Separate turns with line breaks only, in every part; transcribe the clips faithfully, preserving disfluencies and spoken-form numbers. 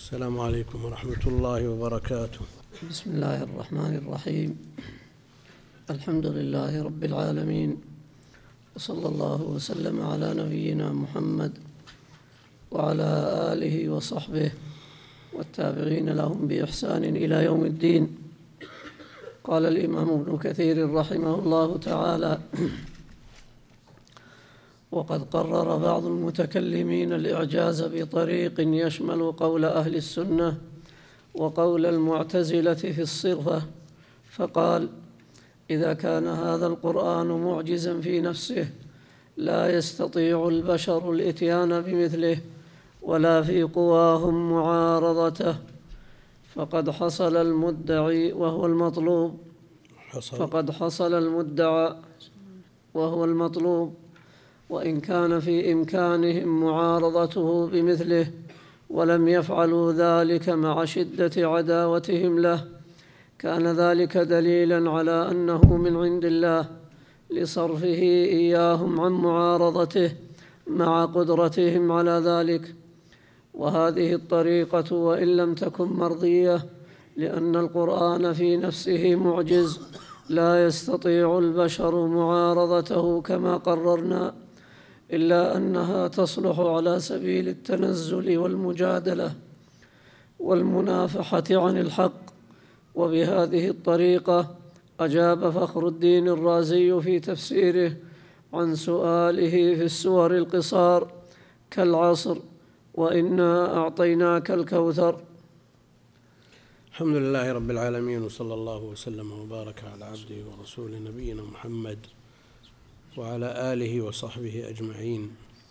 السلام عليكم ورحمة الله وبركاته.
بسم الله الرحمن الرحيم. الحمد لله رب العالمين، وصلى الله وسلم على نبينا محمد وعلى آله وصحبه والتابعين لهم بإحسان إلى يوم الدين. قال الإمام ابن كثير رحمه الله تعالى: وقد قرر بعض المتكلمين الإعجاز بطريق يشمل قول أهل السنة وقول المعتزلة في الصرفة، فقال: إذا كان هذا القرآن معجزا في نفسه لا يستطيع البشر الإتيان بمثله ولا في قواهم معارضته، فقد حصل المدعي وهو المطلوب
حصل.
فقد حصل المدعى وهو المطلوب، وإن كان في إمكانهم معارضته بمثله ولم يفعلوا ذلك مع شدة عداوتهم له، كان ذلك دليلا على أنه من عند الله لصرفه إياهم عن معارضته مع قدرتهم على ذلك. وهذه الطريقة وإن لم تكن مرضية، لأن القرآن في نفسه معجز لا يستطيع البشر معارضته كما قررنا، إلا أنها تصلح على سبيل التنزل والمجادلة والمنافحة عن الحق. وبهذه الطريقة أجاب فخر الدين الرازي في تفسيره عن سؤاله في السور القصار كالعصر: وإنا أعطيناك الكوثر.
الحمد لله رب العالمين، وصلى الله وسلم وبارك على عبده ورسوله نبينا محمد وعلى آله وصحبه أجمعين.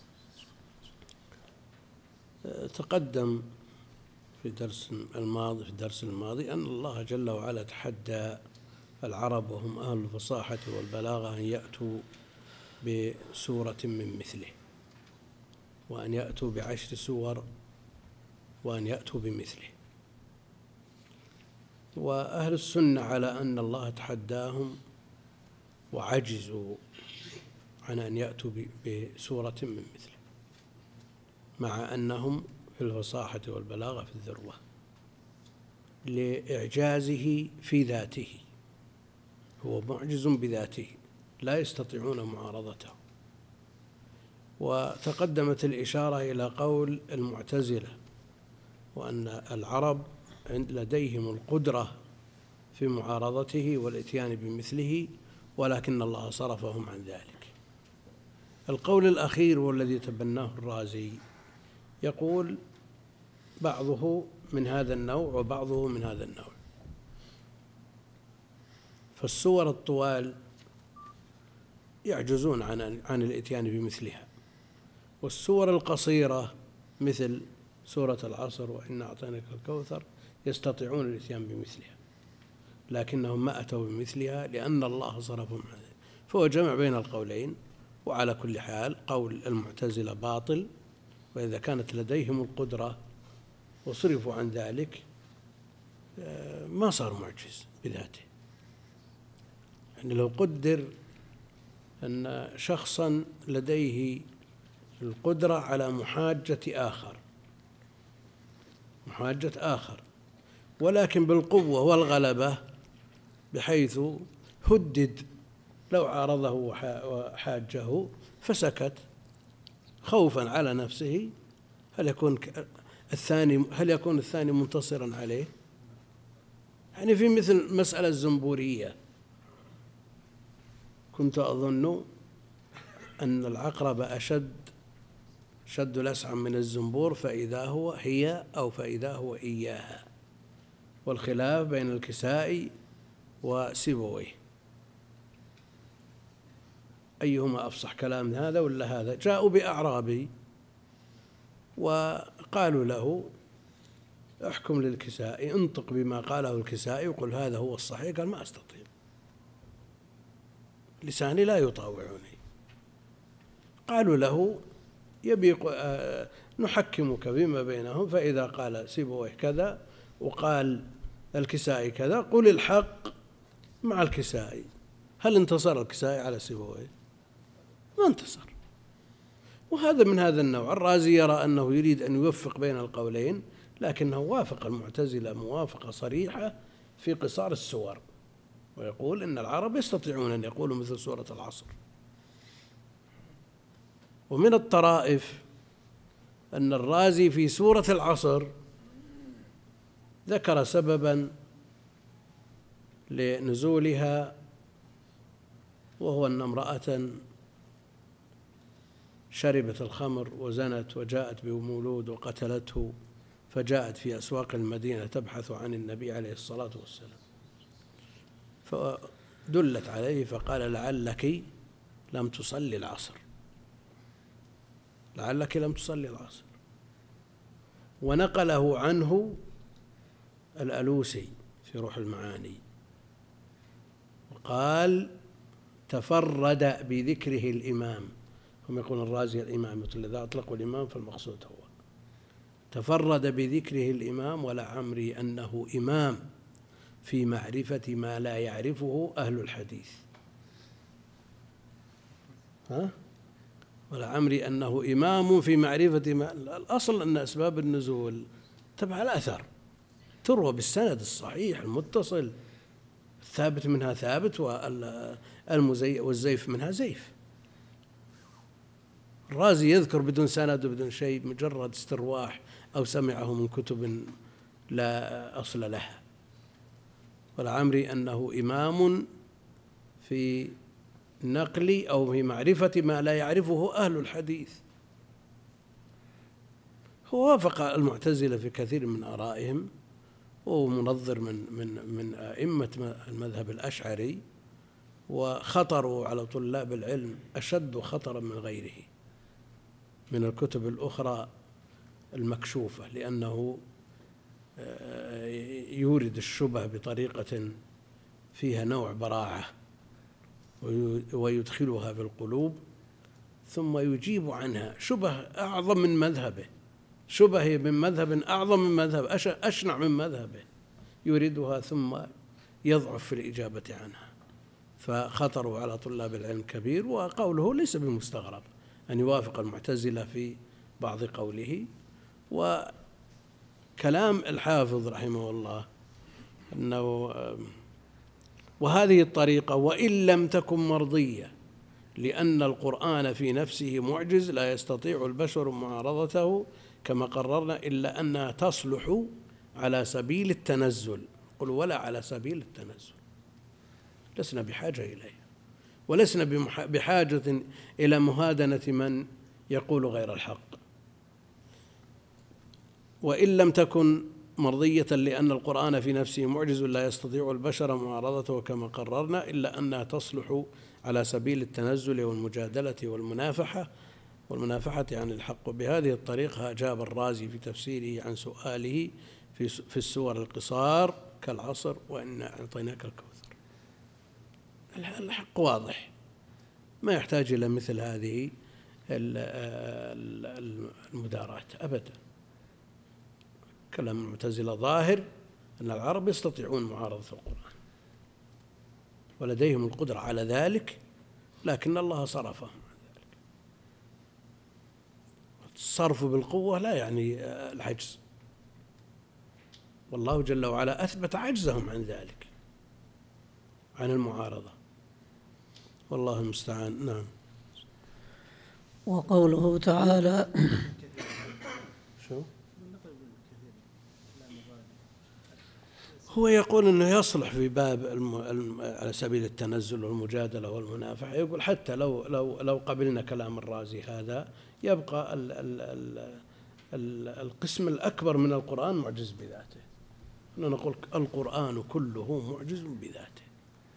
تقدم في درس الماضي في الدرس الماضي أن الله جل وعلا تحدى العرب وهم أهل الفصاحة والبلاغة أن يأتوا بسورة من مثله، وأن يأتوا بعشر سور، وأن يأتوا بمثله. وأهل السنة على أن الله تحداهم وعجزوا عن أن يأتوا بسورة من مثله، مع أنهم في الفصاحة والبلاغة في الذروة لإعجازه في ذاته، هو معجز بذاته لا يستطيعون معارضته. وتقدمت الإشارة إلى قول المعتزلة، وأن العرب لديهم القدرة في معارضته والإتيان بمثله، ولكن الله صرفهم عن ذلك. القول الأخير والذي تبناه الرازي يقول بعضه من هذا النوع وبعضه من هذا النوع. فالسور الطوال يعجزون عن عن الإتيان بمثلها، والسور القصيرة مثل سورة العصر وإنا أعطيناك الكوثر يستطيعون الإتيان بمثلها، لكنهم ما أتوا بمثلها لأن الله صرفهم عنه. فهو جمع بين القولين. وعلى كل حال قول المعتزلة باطل، وإذا كانت لديهم القدرة وصرفوا عن ذلك ما صار معجز بذاته. يعني لو قدر أن شخصا لديه القدرة على محاجة آخر محاجة آخر ولكن بالقوة والغلبة، بحيث هدد لو عارضه وحاجه فسكت خوفا على نفسه، هل يكون الثاني هل يكون الثاني منتصرا عليه؟ يعني في مثل مسألة الزنبورية، كنت أظن أن العقرب أشد شد الأسعم من الزنبور، فإذا هو هي أو فإذا هو إياها، والخلاف بين الكسائي وسيبويه أيهما أفصح كلام هذا ولا هذا. جاءوا بأعرابي وقالوا له: احكم للكسائي، انطق بما قاله الكسائي وقل هذا هو الصحيح. قال: ما أستطيع، لساني لا يطاوعني. قالوا له: يبي نحكمك بما بينهم، فإذا قال سيبويه كذا وقال الكسائي كذا قل الحق مع الكسائي. هل انتصر الكسائي على سيبويه؟ ما انتصر. وهذا من هذا النوع. الرازي يرى أنه يريد أن يوفق بين القولين، لكنه وافق المعتزلة موافقة صريحة في قصار السور، ويقول إن العرب يستطيعون أن يقولوا مثل سورة العصر. ومن الطرائف أن الرازي في سورة العصر ذكر سببا لنزولها، وهو أن امرأة شربت الخمر وزنت وجاءت بمولود وقتلته، فجاءت في أسواق المدينة تبحث عن النبي عليه الصلاة والسلام، فدلت عليه فقال لعلك لم تصلي العصر، لعلك لم تصلي العصر. ونقله عنه الألوسي في روح المعاني وقال تفرد بذكره الإمام. هم يقولون الرازي الإمام، إذا أطلقوا الإمام فالمقصود هو تفرد بذكره الإمام، ولعمري أنه إمام في معرفة ما لا يعرفه أهل الحديث. ها؟ ولعمري أنه إمام في معرفة ما الأصل أن أسباب النزول تبع الأثر تروى بالسند الصحيح المتصل، الثابت منها ثابت والزيف منها زيف. الرازي يذكر بدون سند وبدون شيء، مجرد استرواح أو سمعه من كتب لا أصل لها. ولعمري أنه إمام في نقل أو في معرفة ما لا يعرفه أهل الحديث. هو وافق المعتزلة في كثير من آرائهم، وهو منظر من من من أئمة المذهب الأشعري، وخطروا على طلاب العلم أشد خطرا من غيره من الكتب الأخرى المكشوفة، لأنه يورد الشبه بطريقة فيها نوع براعة ويدخلها في القلوب ثم يجيب عنها شبه أعظم من مذهبه، شبه من مذهب أعظم من مذهب أشنع من مذهبه، يريدها ثم يضعف في الإجابة عنها. فخطروا على طلاب العلم كبير، وقوله ليس بمستغرب أن يوافق المعتزلة في بعض قوله. وكلام الحافظ رحمه الله أنه وهذه الطريقة وإن لم تكن مرضية، لأن القرآن في نفسه معجز لا يستطيع البشر معارضته كما قررنا، إلا أنها تصلح على سبيل التنزل. قل ولا على سبيل التنزل، لسنا بحاجة إليه، ولسنا بحاجة إلى مهادنة من يقول غير الحق. وإن لم تكن مرضية لأن القرآن في نفسه معجز لا يستطيع البشر معارضته كما قررنا، إلا أنها تصلح على سبيل التنزل والمجادلة والمنافحة والمنافحة عن الحق. وبهذه الطريقة أجاب الرازي في تفسيره عن سؤاله في في السور القصار كالعصر وإنا أعطيناك الكوثر. الحق واضح، ما يحتاج إلى مثل هذه المدارات أبدا. كلام المعتزلة ظاهر أن العرب يستطيعون معارضة القرآن ولديهم القدرة على ذلك، لكن الله صرفهم عن ذلك. الصرف بالقوة لا يعني العجز، والله جل وعلا أثبت عجزهم عن ذلك، عن المعارضة، والله المستعان. نعم.
وقوله تعالى
شو هو يقول أنه يصلح في باب الم... الم... على سبيل التنزل والمجادلة والمنافحة. يقول حتى لو لو لو قبلنا كلام الرازي هذا، يبقى ال... ال... ال... ال... القسم الأكبر من القرآن معجز بذاته. نقول القرآن كله معجز بذاته.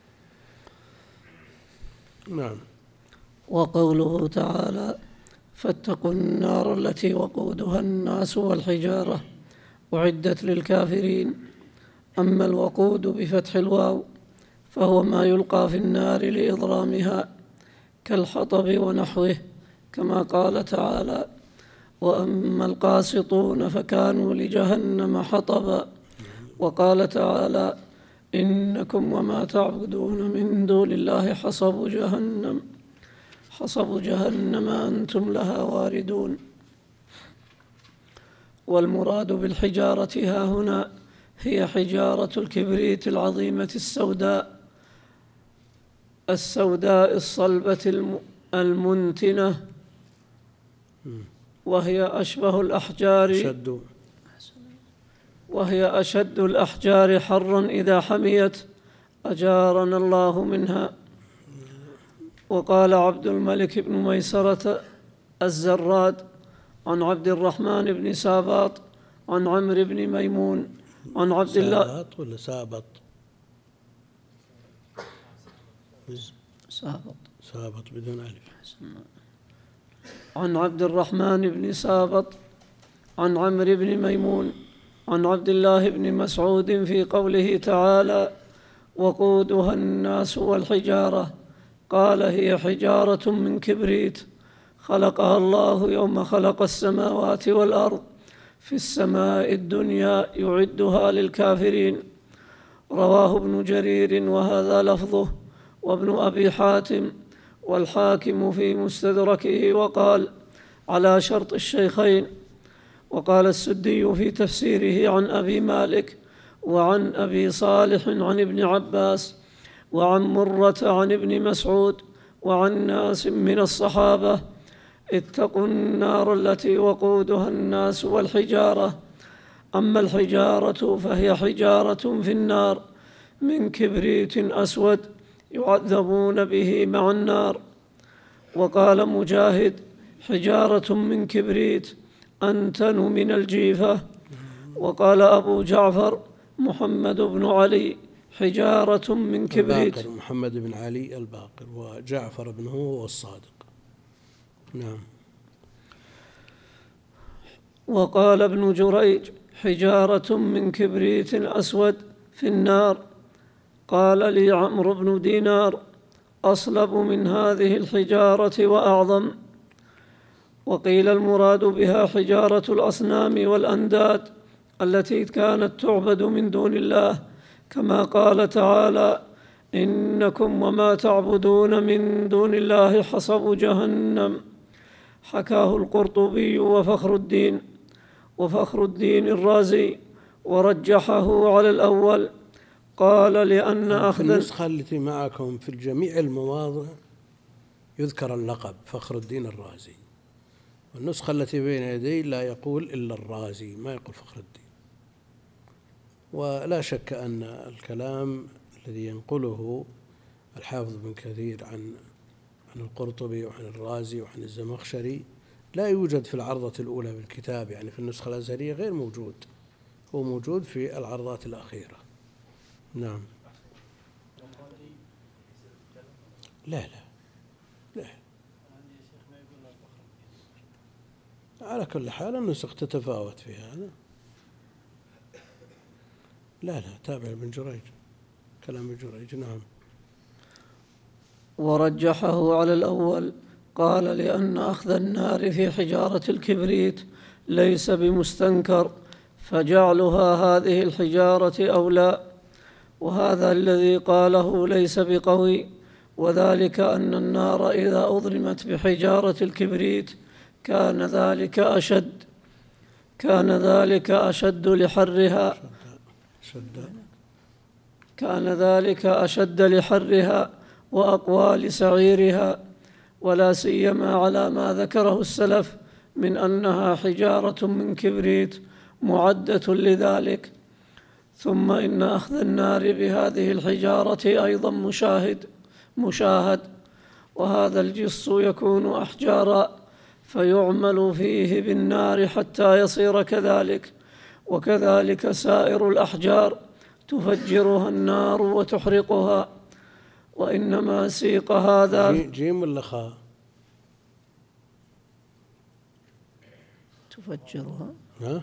نعم.
وقوله تعالى فاتقوا النار التي وقودها الناس والحجارة أعدت للكافرين. أما الوقود بفتح الواو فهو ما يلقى في النار لإضرامها كالحطب ونحوه، كما قال تعالى وأما القاسطون فكانوا لجهنم حطبا. وقال تعالى إنكم وما تعبدون من دون الله حصب جهنم حصب جهنم أنتم لها واردون. والمراد بالحجارة ها هنا هي حجارة الكبريت العظيمة السوداء السوداء الصلبة المنتنة، وهي أشبه الأحجار
أشد
وهي أشد الأحجار حرا إذا حميت، أجارنا الله منها. وقال عبد الملك بن ميسرة الزراد عن عبد الرحمن بن ساباط عن عمرو بن ميمون عن عبد الله
سابط ولا سابط؟
سابط
سابط بدون ألف.
عن عبد الرحمن بن سابط عن عمرو بن ميمون عن عبد الله بن مسعود في قوله تعالى: وقودها الناس والحجارة، قال: هي حجارة من كبريت خلقها الله يوم خلق السماوات والأرض في السماء الدنيا يعدها للكافرين. رواه ابن جرير وهذا لفظه، وابن أبي حاتم والحاكم في مستدركه وقال: على شرط الشيخين. وقال السدي في تفسيره عن أبي مالك وعن أبي صالح عن ابن عباس وعن مرة عن ابن مسعود وعن ناس من الصحابة: اتقوا النار التي وقودها الناس والحجارة. أما الحجارة فهي حجارة في النار من كبريت أسود يعذبون به مع النار. وقال مجاهد: حجارة من كبريت أنتن من الجيفة. وقال أبو جعفر محمد بن علي: حجارة من كبريت.
الباقر محمد بن علي الباقر، وجعفر بن هو الصادق. نعم.
وقال ابن جريج: حجارة من كبريت أسود في النار. قال لي عمرو بن دينار: أصلب من هذه الحجارة وأعظم. وقيل المراد بها حجارة الأصنام والأنداد التي كانت تعبد من دون الله، كما قال تعالى: إنكم وما تعبدون من دون الله حصب جهنم. حكاه القرطبي وفخر الدين وفخر الدين الرازي ورجحه على الأول. قال: لأن أخذ
النسخة التي معكم في جميع المواضع يذكر اللقب فخر الدين الرازي، والنسخة التي بين يدي لا يقول إلا الرازي، ما يقول فخر الدين. ولا شك أن الكلام الذي ينقله الحافظ بن كثير عن عن القرطبي وعن الرازي وعن الزمخشري لا يوجد في العرضة الأولى بالكتاب، يعني في النسخة الأزهرية غير موجود، هو موجود في العرضات الأخيرة. نعم. لا لا لا على كل حال النسخ تتفاوت في هذا. لا لا تابع ابن جريج، كلام ابن جريج. نعم.
ورجحه على الأول. قال: لأن أخذ النار في حجارة الكبريت ليس بمستنكر، فجعلها هذه الحجارة أولى. وهذا الذي قاله ليس بقوي، وذلك أن النار إذا أضرمت بحجارة الكبريت كان ذلك أشد كان ذلك أشد لحرها كان ذلك أشد لحرها وأقوى لسعيرها، ولا سيما على ما ذكره السلف من أنها حجارة من كبريت معدة لذلك. ثم إن أخذ النار بهذه الحجارة أيضا مشاهد مشاهد وهذا الجص يكون أحجارا فيعمل فيه بالنار حتى يصير كذلك، وكذلك سائر الأحجار تفجرها النار وتحرقها. وإنما سيق هذا
جيم ولا خاء؟
تفجرها.
ها؟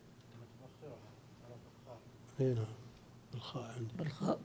هنا الخاء عندي.
بالخاء.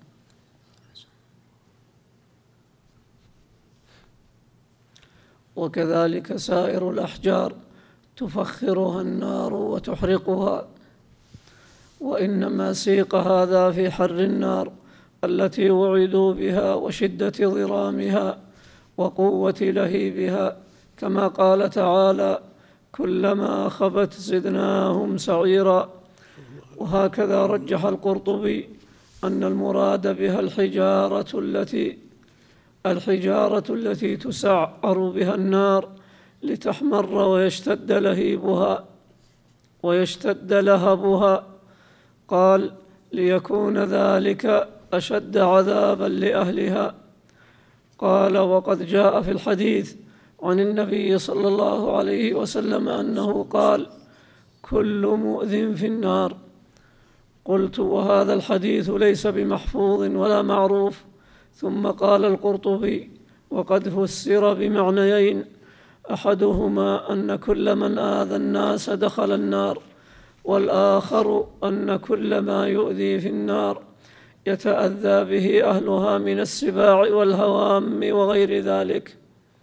وكذلك سائر الأحجار تفخرها النار وتحرقها. وإنما سيق هذا في حر النار التي وعدوا بها وشدة ضرامها وقوة لهيبها، كما قال تعالى: كلما خبت زدناهم سعيرا. وهكذا رجح القرطبي أن المراد بها الحجارة التي الحجارة التي تسعر بها النار لتحمر ويشتد لهيبها ويشتد لهبها. قال: ليكون ذلك أشد عذابا لأهلها. قال: وقد جاء في الحديث عن النبي صلى الله عليه وسلم أنه قال: كل مؤذٍ في النار. قلت: وهذا الحديث ليس بمحفوظ ولا معروف. ثم قال القرطبي: وقد فسر بمعنيين: أحدهما أن كل من آذى الناس دخل النار، والآخر أن كل ما يؤذي في النار يتأذى به أهلها من السباع والهوام وغير ذلك.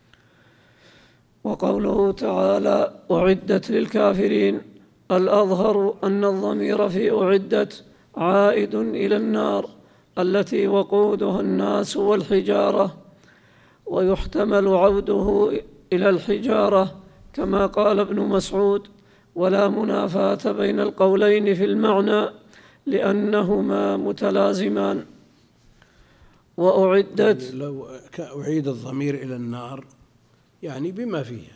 وقوله تعالى: أعدت للكافرين، الأظهر أن الضمير في أعدت عائد إلى النار التي وقودها الناس والحجارة، ويحتمل عوده إلى الحجارة كما قال ابن مسعود: ولا منافاة بين القولين في المعنى لأنهما متلازمان. وأعدت،
لو أعيد الضمير إلى النار يعني بما فيها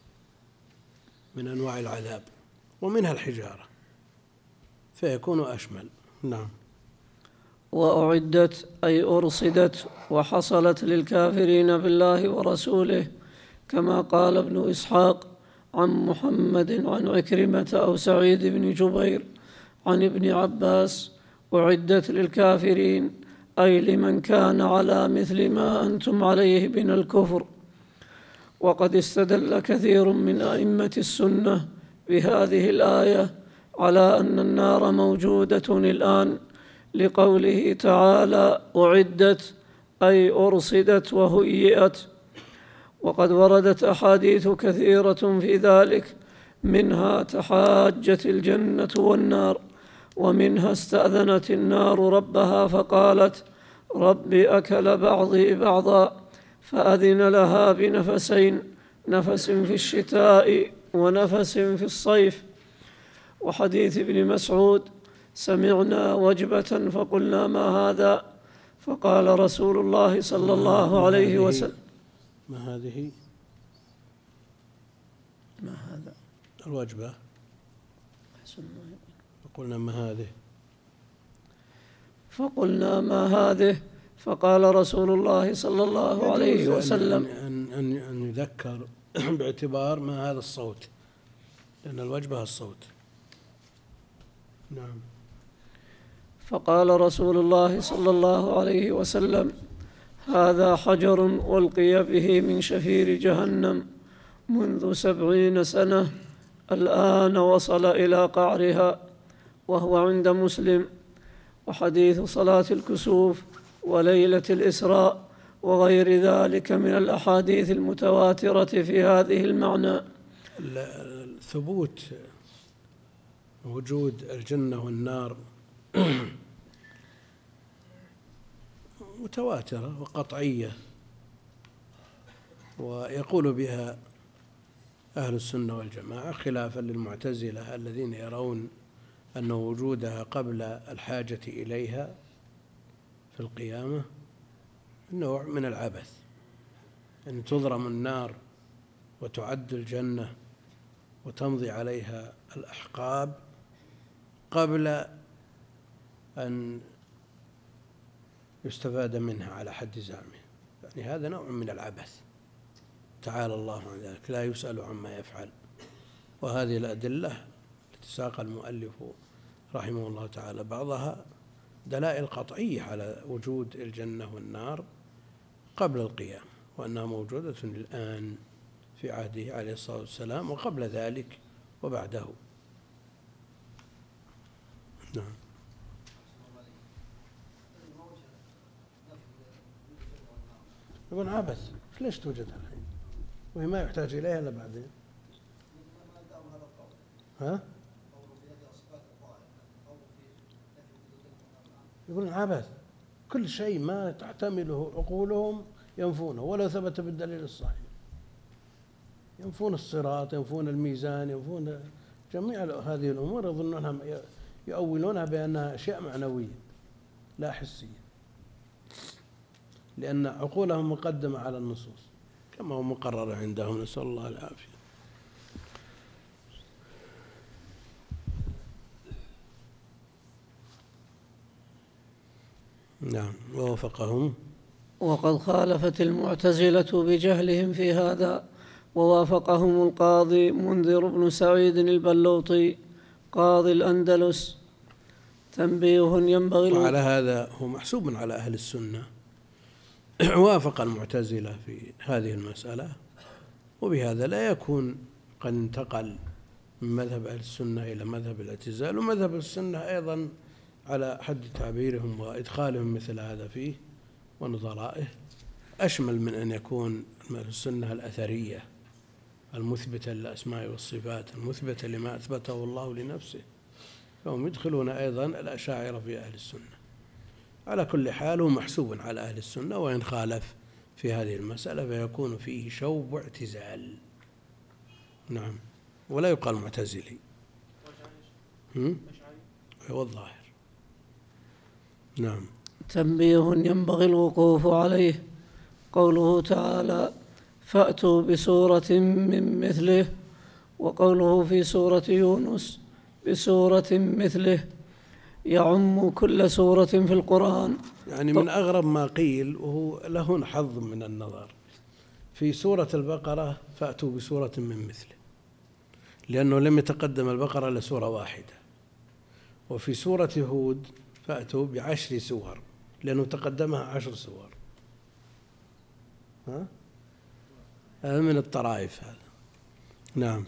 من أنواع العذاب ومنها الحجارة فيكون أشمل. نعم.
وأعدت أي أرصدت وحصلت للكافرين بالله ورسوله، كما قال ابن إسحاق عن محمد عن عكرمة أو سعيد بن جبير عن ابن عباس: أعدت للكافرين أي لمن كان على مثل ما أنتم عليه من الكفر. وقد استدل كثير من أئمة السنة بهذه الآية على أن النار موجودة الآن، لقوله تعالى: أعدت أي أرصدت وهيئت. وقد وردت أحاديث كثيرة في ذلك، منها تحاجت الجنة والنار، ومنها استأذنت النار ربها فقالت: رب أكل بعضي بعضا، فأذن لها بنفسين، نفس في الشتاء ونفس في الصيف. وحديث ابن مسعود: سمعنا وجبة فقلنا ما هذا؟ فقال رسول الله صلى الله عليه وسلم:
ما هذه؟
ما هذا
الوجبة؟ فقلنا ما هذه؟
فقلنا ما هذه؟ فقال رسول الله صلى الله عليه وسلم:
أن, أن, أن يذكر باعتبار ما هذا الصوت، لأن الوجبة الصوت. نعم.
فقال رسول الله صلى الله عليه وسلم: هذا حجر ألقي به من شفير جهنم منذ سبعين سنة، الآن وصل إلى قعرها. وهو عند مسلم. وحديث صلاة الكسوف وليلة الإسراء وغير ذلك من الأحاديث المتواترة في هذه المعنى.
ثبوت وجود الجنة والنار متواترة وقطعية، ويقول بها أهل السنة والجماعة، خلافا للمعتزلة الذين يرون أن وجودها قبل الحاجة إليها في القيامة نوع من العبث، أن تضرم النار وتعد الجنة وتمضي عليها الأحقاب قبل أن يستفاد منها على حد زعمه. يعني هذا نوع من العبث، تعالى الله عن ذلك، لا يسأل عما يفعل. وهذه الأدلة التي ساق المؤلف رحمه الله تعالى بعضها دلائل قطعية على وجود الجنة والنار قبل القيامة، وأنها موجودة الآن في عهده عليه الصلاة والسلام، وقبل ذلك وبعده. نعم. يقول عبث، ليش توجد الحين وهي ما يحتاج إليها إلا بعدين؟ ها؟ يقولون عبث، كل شيء ما تحتمله عقولهم ينفونه ولو ثبت بالدليل الصحيح. ينفون الصراط، ينفون الميزان، ينفون جميع هذه الأمور، يظنونها يؤولونها بأنها أشياء معنوية لا حسية، لأن عقولهم مقدمة على النصوص كما هو مقرر عندهم، نسأل الله العافية. نعم. ووافقهم
وقد خالفت المعتزلة بجهلهم في هذا، ووافقهم القاضي منذر بن سعيد البلوطي قاضي الأندلس. تنبيه ينبغي.
وعلى هذا هو محسوب على أهل السنة، وافق المعتزلة في هذه المسألة، وبهذا لا يكون قد انتقل من مذهب أهل السنة إلى مذهب الاعتزال. ومذهب السنة أيضا على حد تعبيرهم وإدخالهم مثل هذا فيه ونظرائه أشمل من أن يكون السنة الأثرية المثبتة للأسماء والصفات، المثبتة لما أثبته الله لنفسه، فهم يدخلون أيضا الأشاعرة في أهل السنة. على كل حال هو محسوب على أهل السنة، وإن خالف في هذه المسألة فيكون فيه شوب واعتزال. نعم. ولا يقال معتزلي، هو الظاهر. نعم.
تنبيه ينبغي الوقوف عليه. قوله تعالى فأتوا بسورة من مثله، وقوله في سورة يونس بسورة مثله يعم كل سورة في القرآن.
يعني من أغرب ما قيل، وهو له حظ من النظر، في سورة البقرة فأتوا بسورة من مثله، لأنه لم يتقدم البقرة إلا سورة واحدة، وفي سورة هود فأتوا بعشر سور لأنه تقدمها عشر سور. ها؟ هذا من الطرائف هذا. نعم.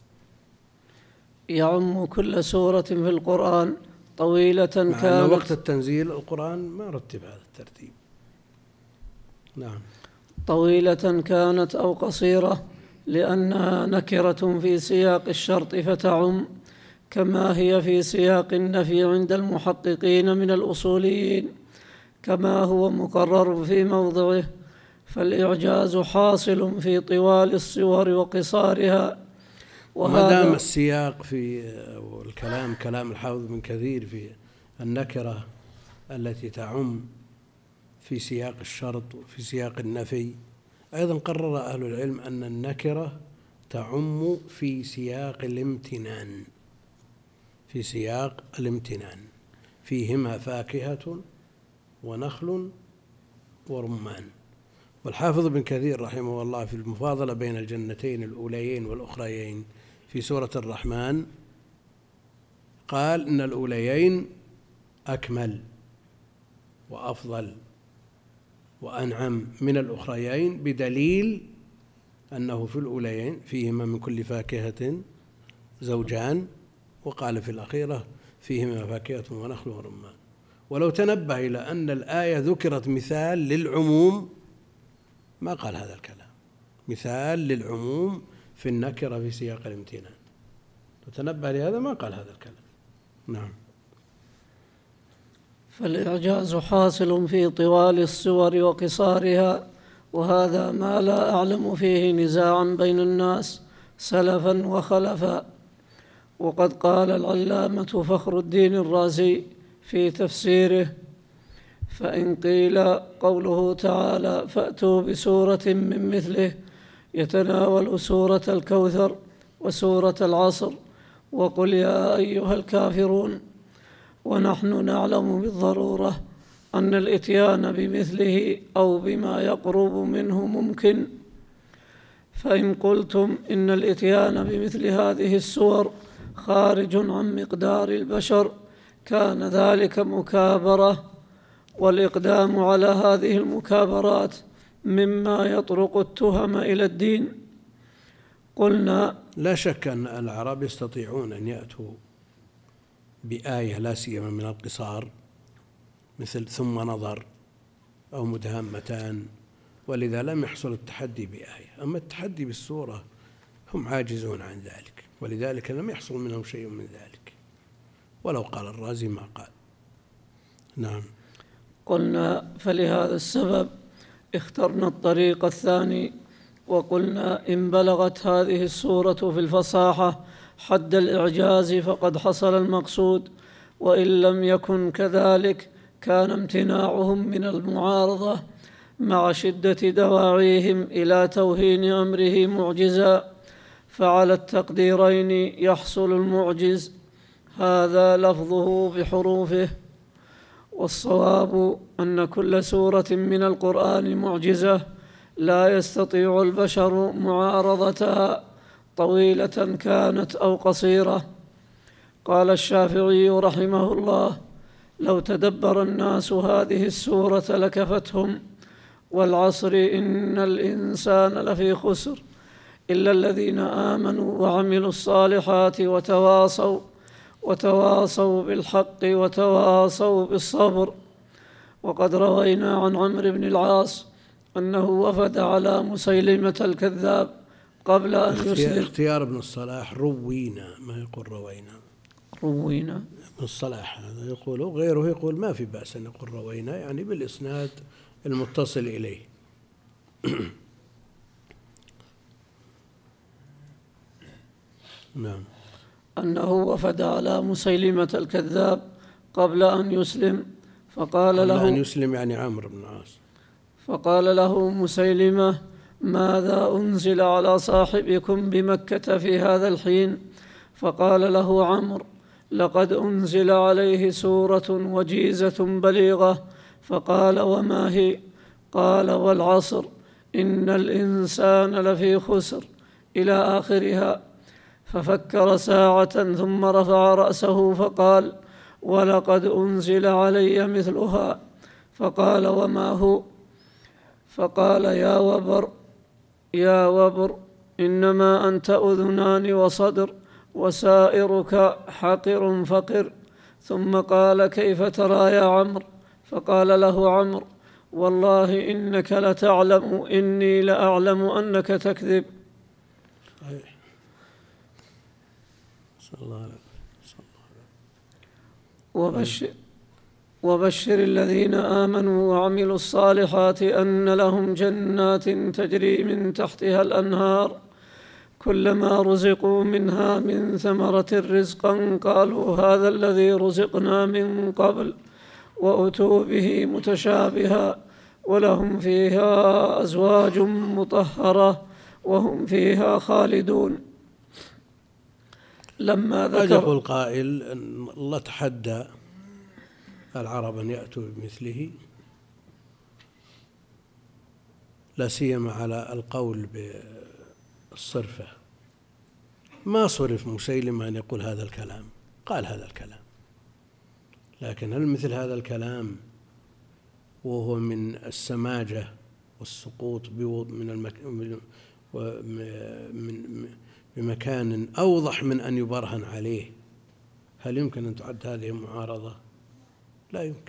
يعم كل سورة في القرآن طويلة كانت،
مع وقت التنزيل القرآن ما رتب هذا الترتيب. نعم.
طويلة كانت أو قصيرة، لأنها نكرة في سياق الشرط فتعم، كما هي في سياق النفي عند المحققين من الأصوليين، كما هو مقرر في موضعه. فالإعجاز حاصل في طوال الصور وقصارها.
وما دام السياق في الكلام كلام الحافظ بن كثير في النكرة التي تعم في سياق الشرط وفي سياق النفي، أيضا قرر أهل العلم أن النكرة تعم في سياق الامتنان، في سياق الامتنان فيهما فاكهة ونخل ورمان. والحافظ بن كثير رحمه الله في المفاضلة بين الجنتين الأوليين والأخريين في سورة الرحمن قال إن الأوليين أكمل وأفضل وأنعم من الأخريين، بدليل أنه في الأوليين فيهما من كل فاكهة زوجان، وقال في الأخيرة فيهما فاكهة ونخل ورمان. ولو تنبه إلى أن الآية ذكرت مثال للعموم ما قال هذا الكلام، مثال للعموم في النكرة في سياق الامتنان، وتنبه لهذا ما قال هذا الكلام. نعم.
فالإعجاز حاصل في طوال الصور وقصارها، وهذا ما لا أعلم فيه نزاعا بين الناس سلفا وخلفا. وقد قال العلامة فخر الدين الرازي في تفسيره: فإن قيل قوله تعالى فأتوا بسورة من مثله يتناول سورة الكوثر وسورة العصر وقل يا أيها الكافرون، ونحن نعلم بالضرورة أن الإتيان بمثله أو بما يقرب منه ممكن، فإن قلتم إن الإتيان بمثل هذه السور خارج عن مقدار البشر كان ذلك مكابرة، والإقدام على هذه المكابرات مما يطرق التهم إلى الدين. قلنا:
لا شك أن العرب يستطيعون أن يأتوا بآية لا سيما من القصار مثل ثم نظر أو مدهامتان، ولذا لم يحصل التحدي بآية. أما التحدي بالسورة هم عاجزون عن ذلك، ولذلك لم يحصل منهم شيء من ذلك ولو قال الرازي ما قال. نعم.
قلنا: فلهذا السبب اخترنا الطريق الثاني وقلنا إن بلغت هذه السورة في الفصاحة حد الإعجاز فقد حصل المقصود، وإن لم يكن كذلك كان امتناعهم من المعارضة مع شدة دواعيهم إلى توهين أمره معجزا، فعلى التقديرين يحصل المعجز، هذا لفظه بحروفه. والصواب أن كل سورة من القرآن معجزة لا يستطيع البشر معارضتها طويلة كانت أو قصيرة. قال الشافعي رحمه الله: لو تدبر الناس هذه السورة لكفتهم، والعصر إن الإنسان لفي خسر إلا الذين آمنوا وعملوا الصالحات وتواصوا وتواصوا بالحق وتواصوا بالصبر. وقد روينا عن عمرو بن العاص أنه وفد على مسيلمة الكذاب قبل أن يسلم.
اختيار ابن الصلاح روينا، ما يقول روينا.
روينا
ابن الصلاح هذا يقول، غيره يقول ما في بأس أن يقول روينا، يعني بالإسناد المتصل إليه. نعم.
أنه وفد على مسيلمة الكذاب قبل أن يسلم فقال له
قبل أن يسلم يعني عمرو بن العاص.
فقال له مسيلمة: ماذا أنزل على صاحبكم بمكة في هذا الحين؟ فقال له عمرو: لقد أنزل عليه سورة وجيزة بليغة. فقال: وما هي؟ قال: والعصر إن الإنسان لفي خسر إلى آخرها. ففكر ساعة ثم رفع رأسه فقال: ولقد أنزل علي مثلها. فقال: وما هو؟ فقال: يا وبر يا وبر إنما أنت أذنان وصدر، وسائرك حقر فقر. ثم قال: كيف ترى يا عمرو؟ فقال له عمرو: والله إنك لتعلم إني لأعلم أنك تكذب.
صلى الله عليه
وبشر, وبشر الذين آمنوا وعملوا الصالحات أن لهم جنات تجري من تحتها الأنهار كلما رزقوا منها من ثمرة رزقا قالوا هذا الذي رزقنا من قبل، وأتوا به متشابها، ولهم فيها أزواج مطهرة وهم فيها خالدون. لما ذكر
قد يقول قائل أن الله تحدى العرب أن يأتوا بمثله، لا سيما على القول بالصرفة. ما صرف مسيلمة أن يقول هذا الكلام، قال هذا الكلام، لكن هل مثل هذا الكلام وهو من السماجة والسقوط من المك... من بمكان أوضح من أن يبرهن عليه، هل يمكن أن تعد هذه معارضة؟ لا يمكن،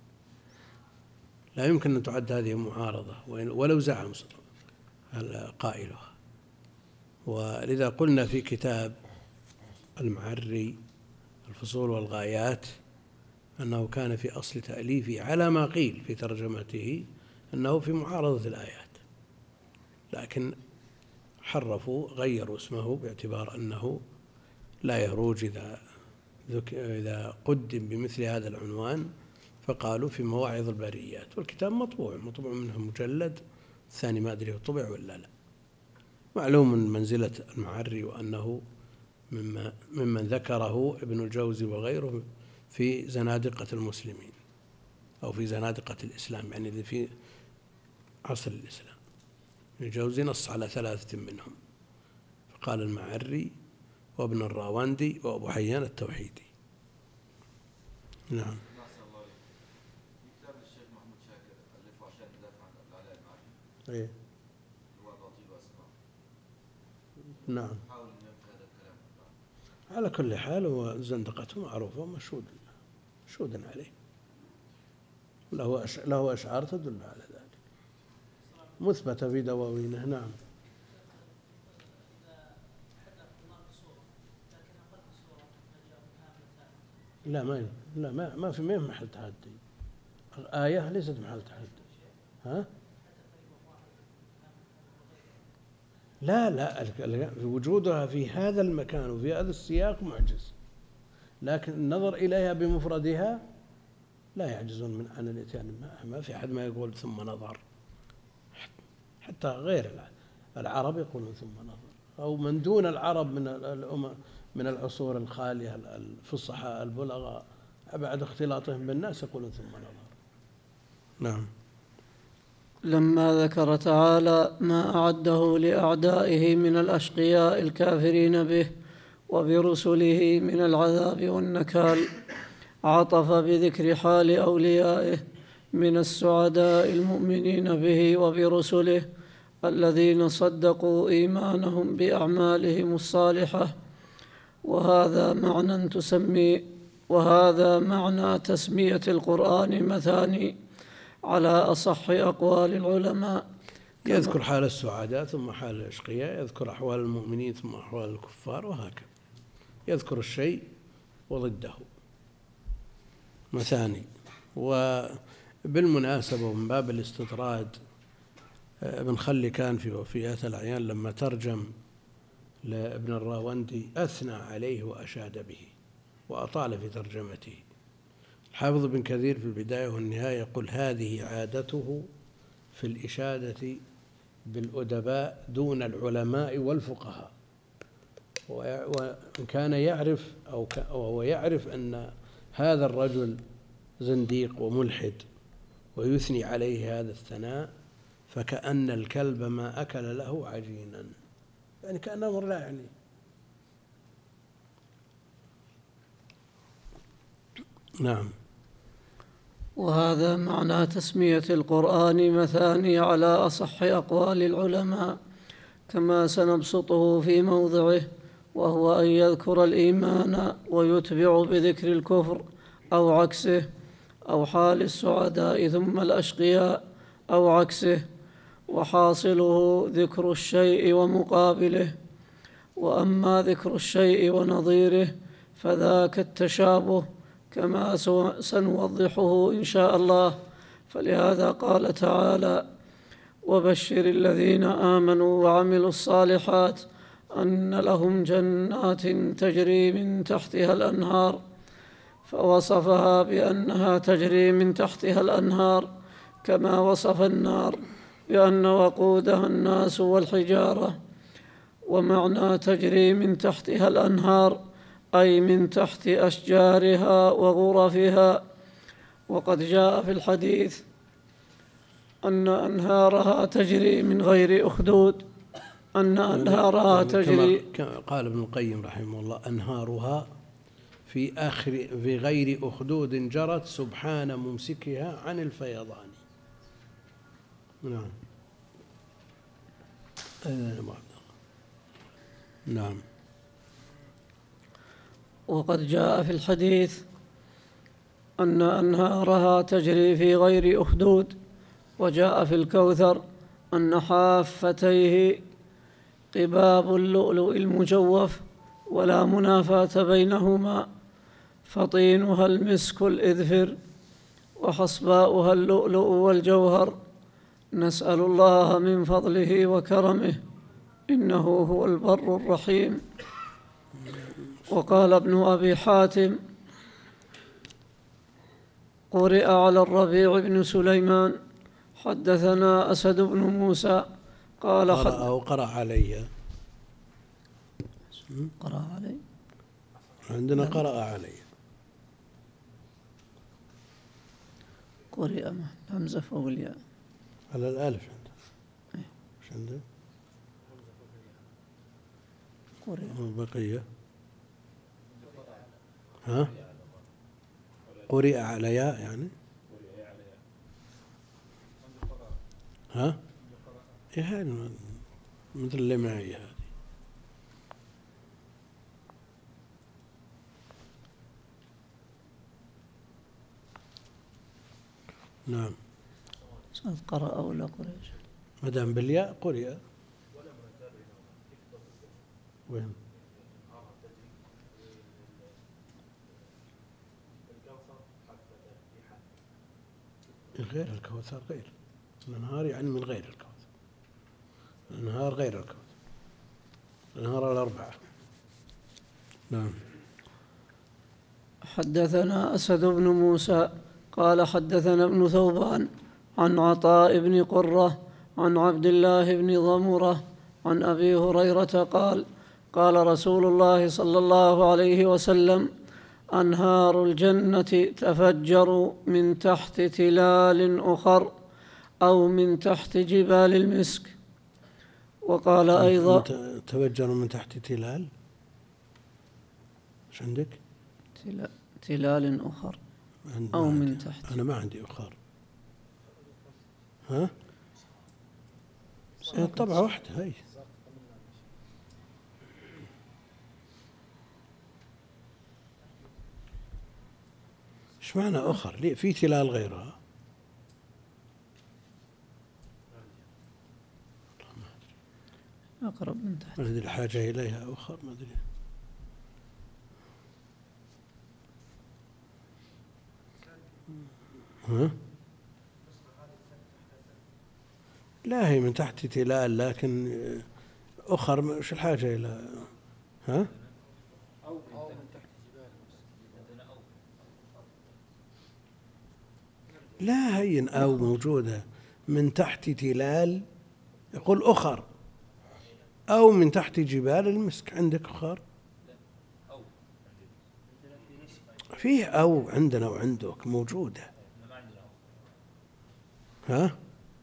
لا يمكن أن تعد هذه معارضة ولو زعم قائلها. ولذا قلنا في كتاب المعري الفصول والغايات أنه كان في أصل تأليفه على ما قيل في ترجمته أنه في معارضة الآيات، لكن حرفوا غيروا اسمه باعتبار أنه لا يروج إذا إذا قدم بمثل هذا العنوان، فقالوا في مواعظ البريات. والكتاب مطبوع مطبوع منه مجلد، الثاني ما أدري طبع ولا لا. معلوم من منزلة المعري وأنه مما ممن ذكره ابن الجوزي وغيره في زنادقة المسلمين أو في زنادقة الإسلام، يعني في عصر الإسلام. ابن الجوزي نص على ثلاثة منهم، فقال المعري وابن الراوندي وأبو حيان التوحيدي. نعم. إيه. نعم. على كل حال هو زندقته معروفة ومشهود مشهود عليه، له له أشعار تدل على ذلك مثبتة في دواوينه. نعم. لا ما لا ما ما في ما محل تحدي، الآية ليست محل تحدي. ها؟ لا لا وجودها في هذا المكان وفي هذا السياق معجز، لكن النظر إليها بمفردها لا يعجزون من عن الإتيان. ما في أحد ما يقول ثم نظر، حتى غير العرب يقولون ثم نظر، أو من دون العرب من الأمم من العصور الخالية الفصحاء البلغاء بعد اختلاطهم بالناس يقولون ثم نظر. نعم.
لما ذكر تعالى ما أعده لأعدائه من الأشقياء الكافرين به وبرسله من العذاب والنكال، عطف بذكر حال أوليائه من السعداء المؤمنين به وبرسله الذين صدقوا إيمانهم بأعمالهم الصالحة. وهذا معنى تسمي وهذا معنى تسمية القرآن مثاني على أصح أقوال العلماء.
يذكر حال السعداء ثم حال الأشقياء، يذكر أحوال المؤمنين ثم أحوال الكفار، وهكذا يذكر الشيء وضده مثاني. وبالمناسبة ومن باب الاستطراد، ابن خلي كان في وفيات الأعيان لما ترجم لابن الراوندي أثنى عليه وأشاد به وأطال في ترجمته. الحافظ ابن كثير في البداية والنهاية يقول هذه عادته في الإشادة بالأدباء دون العلماء والفقهاء، وإن كان يعرف أو وهو يعرف أن هذا الرجل زنديق وملحد ويثني عليه هذا الثناء فكأن الكلب ما أكل له عجينا، يعني كأن أمر لا يعني. نعم.
وهذا معنى تسمية القرآن مثاني على أصح أقوال العلماء كما سنبسطه في موضعه، وهو أن يذكر الإيمان ويتبع بذكر الكفر أو عكسه، أو حال السعداء ثم الأشقياء أو عكسه، وحاصله ذكر الشيء ومقابله. وأما ذكر الشيء ونظيره فذاك التشابه كما سنوضحه إن شاء الله. فلهذا قال تعالى: وبشر الذين آمنوا وعملوا الصالحات أن لهم جنات تجري من تحتها الأنهار، فوصفها بأنها تجري من تحتها الأنهار كما وصف النار بأن وقودها الناس والحجارة. ومعنى تجري من تحتها الأنهار أي من تحت أشجارها وغرفها. وقد جاء في الحديث أن أنهارها تجري من غير أخدود، أن أنهارها تجري
كما قال ابن القيم رحمه الله: أنهارها في آخر في غير أخدود جرت سبحان ممسكها عن الفيضان. نعم. نعم.
وقد جاء في الحديث أن أنهارها تجري في غير أخدود. وجاء في الكوثر أن حافتيه قباب اللؤلؤ المجوف ولا منافاة بينهما، فطينها المسك الإذفر وحصباؤها اللؤلؤ والجوهر. نسأل الله من فضله وكرمه إنه هو البر الرحيم. وقال ابن أبي حاتم: قرئ على الربيع بن سليمان حدثنا أسد بن موسى قال
قرأ أو قرأ علي
قرأ علي
عندنا قرأ علي
قرئ همزة فوق الياء
على الألف عندنا. إيش عندنا؟ قرئ بقية ها قرئ على ياء يعني ها إيه هذه مثل اللي معي هذه. نعم.
قرأ ولا قرئ؟
ما دام بالياء قرئ. وين؟ غير الكوثر غير الأنهار، يعني من غير الكوثر. الأنهار غير الكوثر. نرى الأربعة. نعم.
حدثنا أسد بن موسى قال حدثنا ابن ثوبان عن عطاء بن قرة عن عبد الله بن ضمرة عن أبي هريرة قال قال رسول الله صلى الله عليه وسلم أنهار الجنة تفجر من تحت تلال أخر أو من تحت جبال المسك. وقال أيضا
تفجر من تحت تلال. ايش عندك؟
تلال أخر أو من تحت.
أنا ما عندي أخر. ها؟ طبعا واحدة هاي. ايش معنى أخر؟ ليه في تلال غيرها؟
أقرب من تحت.
ما أدري الحاجة إليها أخر ما أدري. ها؟ لا هي من تحت تلال لكن أخر مش الحاجة إلى ها؟ لا هين أو موجودة من تحت تلال يقول أخر أو من تحت جبال المسك. عندك أخر؟ فيه أو عندنا وعندك موجودة. ها؟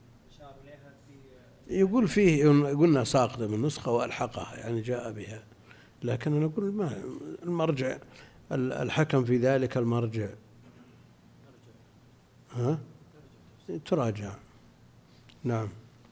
يقول فيه قلنا ساقطة من نسخة وألحقها يعني جاء بها، لكن أنا أقول ما المرجع الحكم في ذلك المرجع ها؟ تراجع. نعم.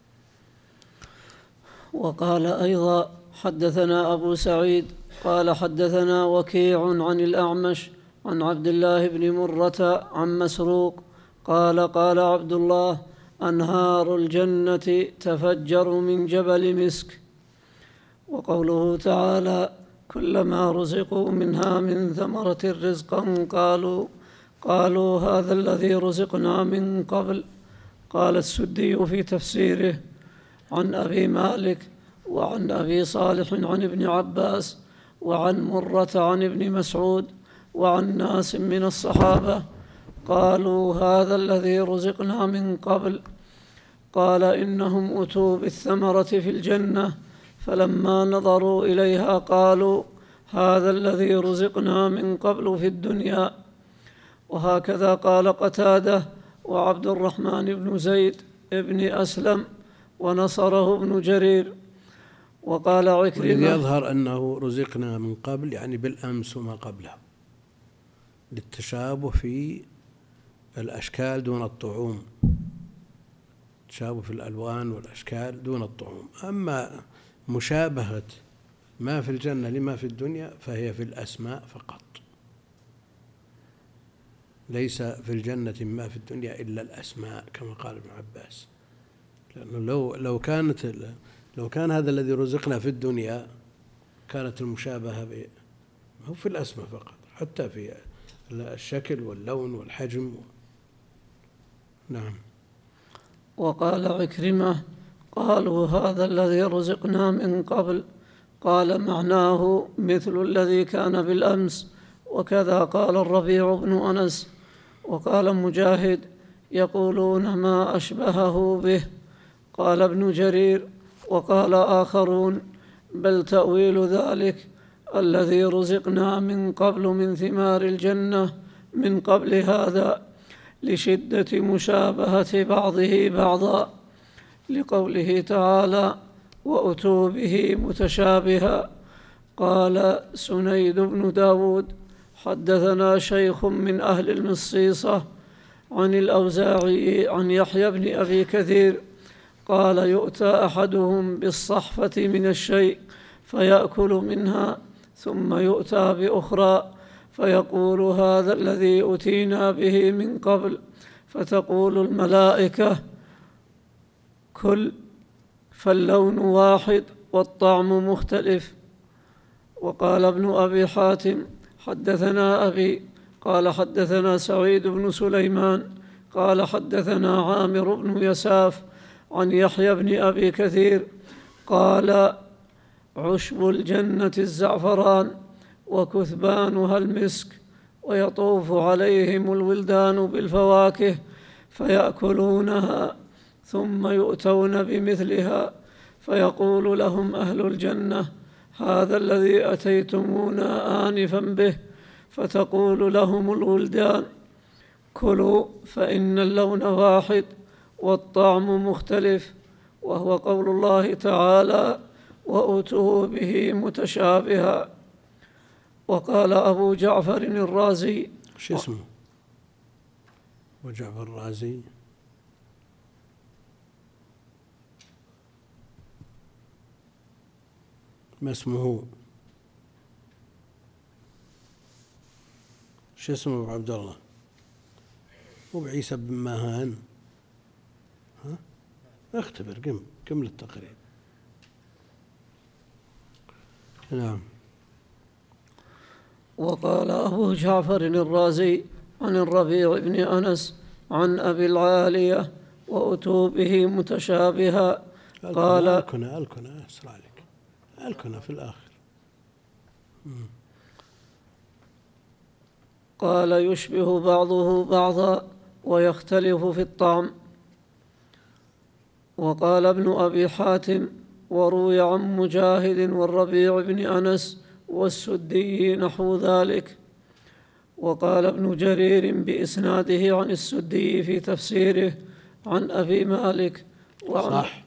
وقال أيضا حدثنا أبو سعيد قال حدثنا وكيع عن الأعمش عن عبد الله بن مرة عن مسروق قال قال عبد الله أنهار الجنة تفجر من جبل مسك. وقوله تعالى كلما رزقوا منها من ثمرة رزقا قالوا قالوا هذا الذي رزقنا من قبل. قال السدي في تفسيره عن أبي مالك وعن أبي صالح عن ابن عباس وعن مرة عن ابن مسعود وعن ناس من الصحابة قالوا هذا الذي رزقنا من قبل. قال إنهم أتوا بالثمرة في الجنة فلما نظروا إليها قالوا هذا الذي رزقنا من قبل في الدنيا. وهكذا قال قتادة وعبد الرحمن بن زيد ابن أسلم ونصره ابن جرير. وقال عكرمة
يظهر أنه رزقنا من قبل يعني بالأمس وما قبله للتشابه في الأشكال دون الطعوم، تشابه في الألوان والأشكال دون الطعوم. أما مشابهة ما في الجنة لما في الدنيا فهي في الأسماء فقط، ليس في الجنة ما في الدنيا إلا الأسماء كما قال ابن عباس. لأنه لو لو كانت لو كان هذا الذي رزقنا في الدنيا كانت المشابهة هو في الأسماء فقط، حتى في الشكل واللون والحجم. نعم.
وقال عكرمة قالوا هذا الذي رزقنا من قبل قال معناه مثل الذي كان بالأمس. وكذا قال الربيع بن أنس. وقال مجاهد يقولون ما أشبهه به. قال ابن جرير وقال آخرون بل تأويل ذلك الذي رزقنا من قبل من ثمار الجنة من قبل هذا لشدة مشابهة بعضه بعضا، لقوله تعالى وأتوا به متشابها. قال سنيد بن داود حدثنا شيخ من أهل المصيصة عن الأوزاعي عن يحيى بن أبي كثير قال يؤتى أحدهم بالصحفة من الشيء فيأكل منها ثم يؤتى بأخرى فيقول هذا الذي أتينا به من قبل، فتقول الملائكة كل، فاللون واحد والطعم مختلف. وقال ابن أبي حاتم حدثنا أبي قال حدثنا سعيد بن سليمان قال حدثنا عامر بن يساف عن يحيى بن أبي كثير قال عشب الجنة الزعفران وكثبانها المسك، ويطوف عليهم الولدان بالفواكه فيأكلونها، ثم يؤتون بمثلها فيقول لهم أهل الجنة: هذا الذي أتيتمونا آنفا به. فتقول لهم الولدان: كلوا فإن اللون واحد والطعم مختلف. وهو قول الله تعالى: وأتوا به متشابها. وقال أبو جعفر الرازي:
شو اسمه أبو جعفر الرازي؟ ما اسمه؟ شو اسمه أبو عبد الله؟ مو بعيسى بن ماهان؟ ها؟ اختبر، قم كمل التقريب. نعم.
وقال أبو جعفر الرازي عن الربيع بن أنس عن أبي العالية: وأتوا به متشابها. قال:
الكنى الكنى أسرع لك، الكنى في الآخر. مم.
قال: يشبه بعضه بعضا ويختلف في الطعم. وقال ابن أبي حاتم: وروي عن مجاهد والربيع بن أنس والسدي نحو ذلك. وقال ابن جرير بإسناده عن السدي في تفسيره عن أبي مالك وعن
صح.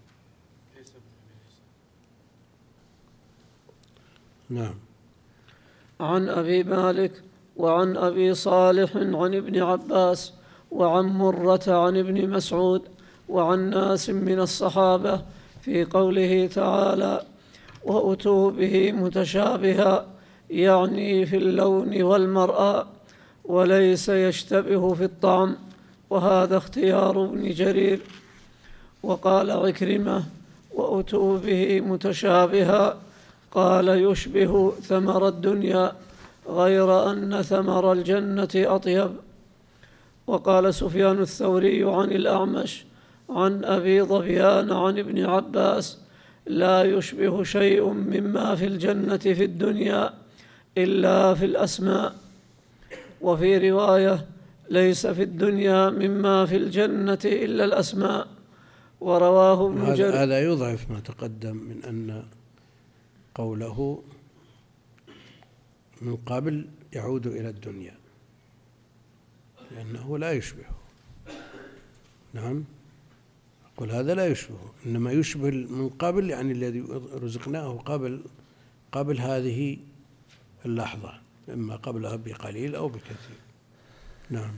نعم.
عن أبي مالك وعن أبي صالح عن ابن عباس وعن مرة عن ابن مسعود وعن ناس من الصحابة في قوله تعالى: وأتوا به متشابها، يعني في اللون والمرأة، وليس يشتبه في الطعم. وهذا اختيار ابن جرير. وقال عكرمة: وأتوا به متشابها، قال: يشبه ثمر الدنيا، غير أن ثمر الجنة أطيب. وقال سفيان الثوري عن الأعمش عن أبي ظبيان عن ابن عباس: لا يشبه شيء مما في الجنة في الدنيا إلا في الأسماء. وفي رواية: ليس في الدنيا مما في الجنة إلا الأسماء. ورواه ابن جرير.
هذا يضعف ما تقدم من أن قوله من قبل يعود إلى الدنيا، لأنه لا يشبه. نعم، قل هذا لا يشبه، إنما يشبه من قبل، يعني الذي رزقناه قبل قبل هذه اللحظة، إما قبلها بقليل أو بكثير. نعم.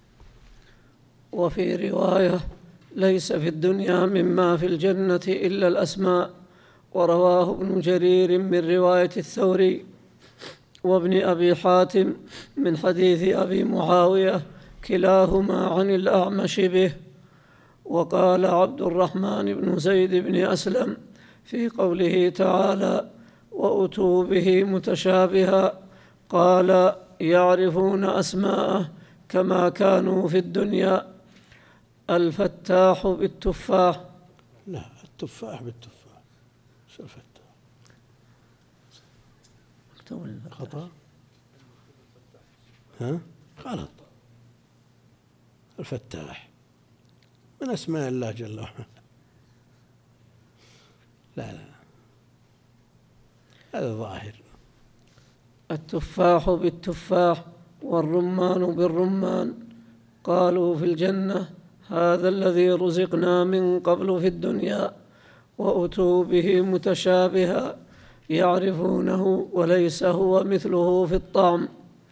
وفي رواية: ليس في الدنيا مما في الجنة إلا الأسماء. ورواه ابن جرير من رواية الثوري وابن أبي حاتم من حديث أبي معاوية، كلاهما عن الأعمش به. وقال عبد الرحمن بن زيد بن أسلم في قوله تعالى: وأتوا به متشابها، قال: يعرفون أسماءه كما كانوا في الدنيا. الفتاح بالتفاح.
لا، التفاح بالتفاح. شو الفتاح؟ خطأ؟ ها؟ غلط. الفتاح من أسماء الله جل وعلا. لا لا، هذا ظاهر.
التفاح بالتفاح والرمان بالرمان. قالوا في الجنة: هذا الذي رزقنا من قبل في الدنيا. وأتوا به متشابها، يعرفونه وليس هو مثله في الطعم.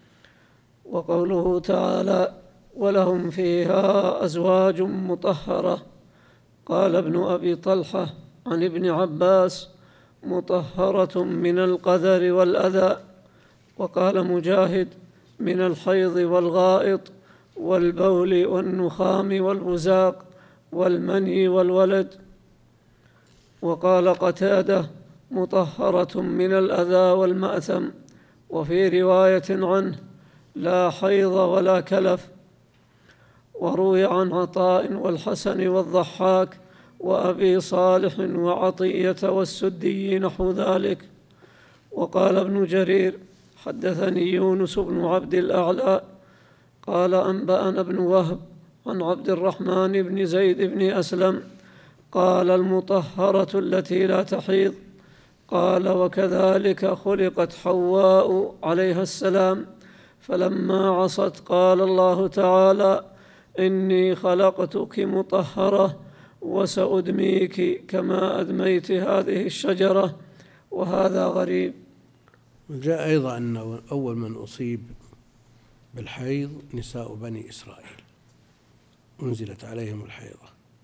وقوله تعالى: ولهم فيها أزواج مطهرة. قال ابن أبي طلحة عن ابن عباس: مطهرة من القذر والأذى. وقال مجاهد: من الحيض والغائط والبول والنخام والبزاق والمني والولد. وقال قتادة: مطهرة من الأذى والمأثم. وفي رواية عنه: لا حيض ولا كلف. وروي عن عطاء والحسن والضحاك وأبي صالح وعطية والسدي نحو ذلك. وقال ابن جرير حدثني يونس بن عبد الأعلى قال أنبأنا ابن وهب عن عبد الرحمن بن زيد بن أسلم قال المطهرة التي لا تحيض. قال وكذلك خلقت حواء عليها السلام، فلما عصت قال الله تعالى إني خلقتك مطهرة وسأدميك كما أدميت هذه الشجرة. وهذا غريب.
جاء أيضا أن أول من أصيب بالحيض نساء بني إسرائيل أنزلت عليهم الحيضة،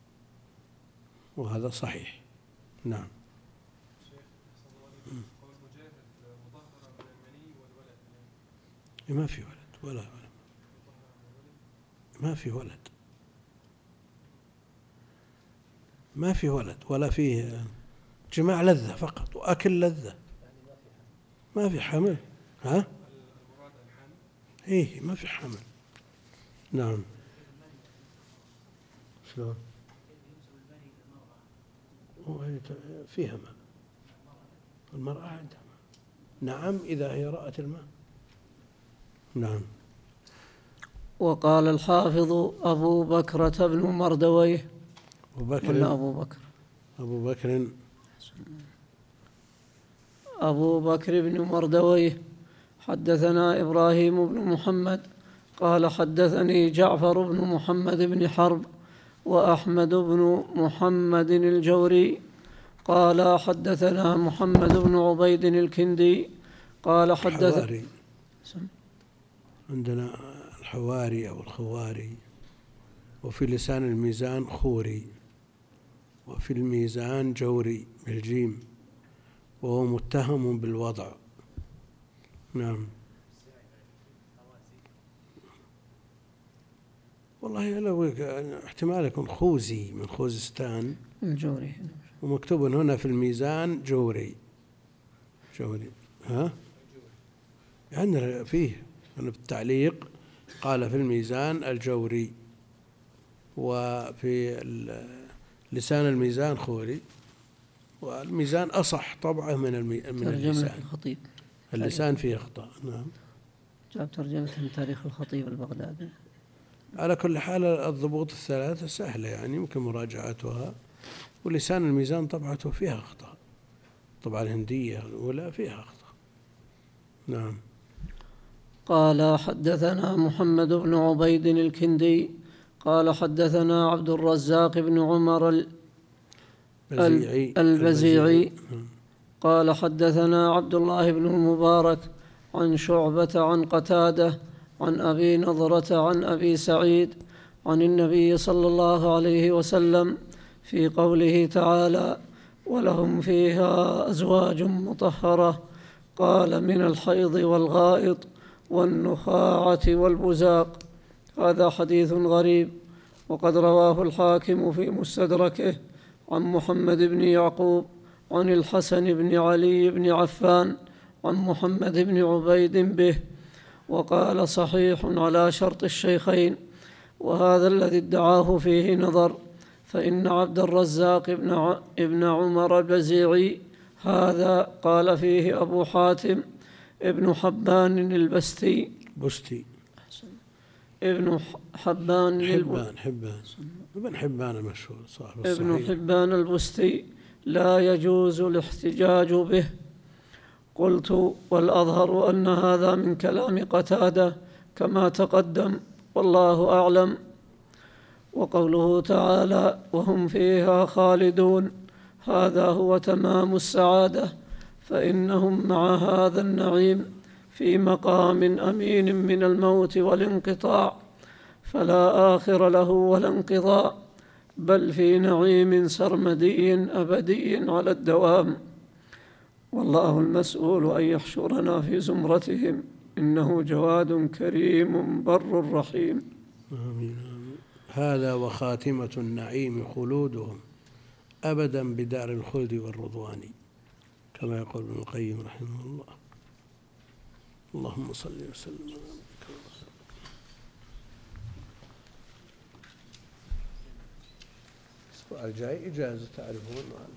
وهذا صحيح. نعم. ما في ولد ولا ولد. ما في ولد ما في ولد ولا فيه جماع لذة فقط وأكل لذة، ما في حمل. ها؟ إيه ما في حمل. نعم. شلون؟ فيها ماء، المرأة عندها ماء. نعم إذا هي رأت الماء. نعم.
وقال الحافظ أبو بكرة بن مردويه
أبو بكر
ولا أبو بكر
أبو بكر
أبو بكر بن مردويه حدثنا إبراهيم بن محمد قال حدثني جعفر بن محمد بن حرب وأحمد بن محمد الجوري قال حدثنا محمد بن عبيد الكندي قال حدث
عندنا الحواري أو الخواري، وفي لسان الميزان خوري، وفي الميزان جوري بالجيم، وهو متهم بالوضع. نعم. والله لو احتمال يكون خوزي من خوزستان
الجوري،
ومكتوب هنا في الميزان جوري. جوري ها عندنا فيه في التعليق قال في الميزان الجوري، وفي لسان الميزان خوري، والميزان أصح طبعه من المي... من اللسان.
الخطيب
اللسان فيه أخطاء. نعم.
جاب ترجمة من تاريخ الخطيب البغدادي.
على كل حال الضبوط الثلاثة سهلة يعني يمكن مراجعتها، ولسان الميزان طبعته فيها أخطاء، طبعا الهندية الأولى فيها أخطاء. نعم.
قال حدثنا محمد بن عبيد الكندي قال حدثنا عبد الرزاق بن عمر
البزيعي,
البزيعي قال حدثنا عبد الله بن المبارك عن شعبة عن قتادة عن أبي نضرة عن أبي سعيد عن النبي صلى الله عليه وسلم في قوله تعالى ولهم فيها أزواج مطهرة قال من الحيض والغائط والنخاعة والبزاق. هذا حديث غريب، وقد رواه الحاكم في مستدركه عن محمد بن يعقوب عن الحسن بن علي بن عفان عن محمد بن عبيد به، وقال صحيح على شرط الشيخين. وهذا الذي ادعاه فيه نظر، فإن عبد الرزاق ابن عمر البزيعي هذا قال فيه أبو حاتم ابن حبان البستي
بستي
ابن حبان
حبان حبان ابن حبان المشهور صاحب الصحيح
ابن حبان البستي لا يجوز الاحتجاج به. قلت والأظهر أن هذا من كلام قتادة كما تقدم، والله أعلم. وقوله تعالى وهم فيها خالدون هذا هو تمام السعادة، فإنهم مع هذا النعيم في مقام أمين من الموت والانقطاع، فلا آخر له ولا انقضاء، بل في نعيم سرمدي أبدي على الدوام. والله المسؤول أن يحشرنا في زمرتهم، إنه جواد كريم بر رحيم.
آمين آمين. هذا وخاتمة النعيم خلودهم أبدا بدار الخلد والرضوان، كما يقول ابن القيم رحمه الله. اللهم صل وسلم على نبيك. الأسبوع الجاي إجازة تعرفون.